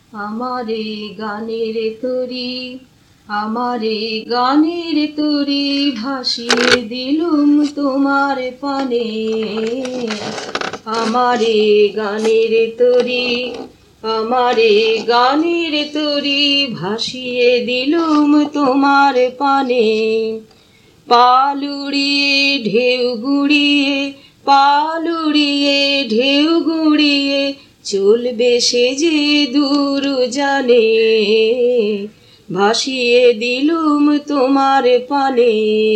আমারে গানের তরি, আমারে গানের তরি ভাসিয়ে দিলুম তোমার পানে। আমারে গানের তরি, আমারে গানের তরি ভাসিয়ে দিলুম তোমার পানে। পালুড়িয়ে ঢেউ গুড়িয়ে, পালুড়িয়ে ঢেউ গুড়িয়ে চলবে সে যে দূর জানে। ভাসিয়ে দিলুম তোমার পানে।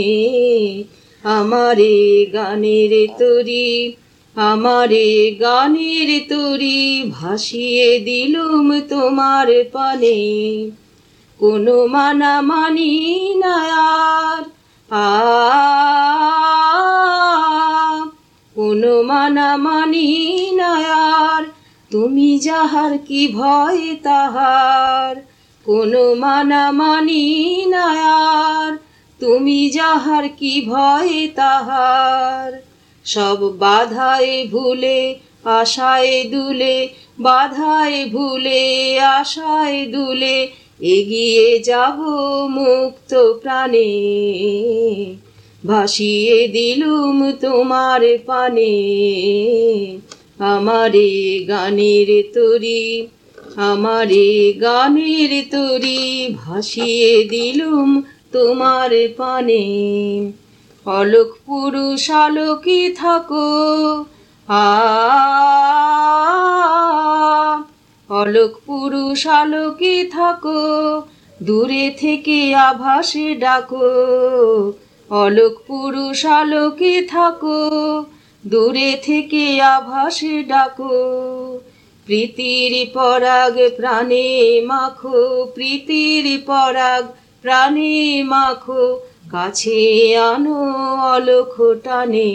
আমারে গানের তরি, আমারে গানের তরি ভাসিয়ে দিলুম তোমার পানে। কোনো মানা মানি না আর, কোনো মানা মানি না আর, তুমি যাহার কি ভয় তাহার। কোনো মানা মানি না আর, তুমি যাহার কি ভয় তাহার। সব বাধায় ভুলে আশায় দুলে, বাধায় ভুলে আশায় দুলে এগিয়ে যাব মুক্ত প্রাণে। ভাসিয়ে দিলুম তোমার পানে। আমারে গানের তরি, আমারে গানের তরি ভাসিয়ে দিলুম তোমার পানে। অলোক পুরুষ আলোকে থাকো, অলোক পুরুষ আলোকে থাকো, দূরে থেকে আভাসে ডাকো। অলোক পুরুষ আলোকে থাকো, দূরে থেকে আভাসে ডাকো। প্রীতির পরাগ প্রাণে মাখো, প্রীতির পরাগ প্রাণে মাখো, কাছে আনো অলোক টানে।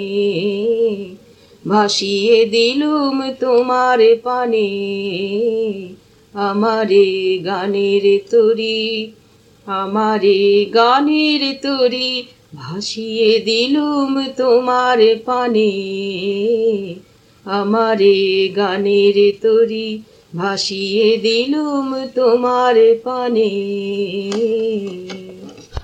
ভাসিয়ে দিলুম তোমার পানে। আমারে গানের তরি, আমারে গানের তরি ভাসিয়ে দিলুম তোমার পানে। আমারে গানের তরি ভাসিয়ে দিলুম তোমার পানে।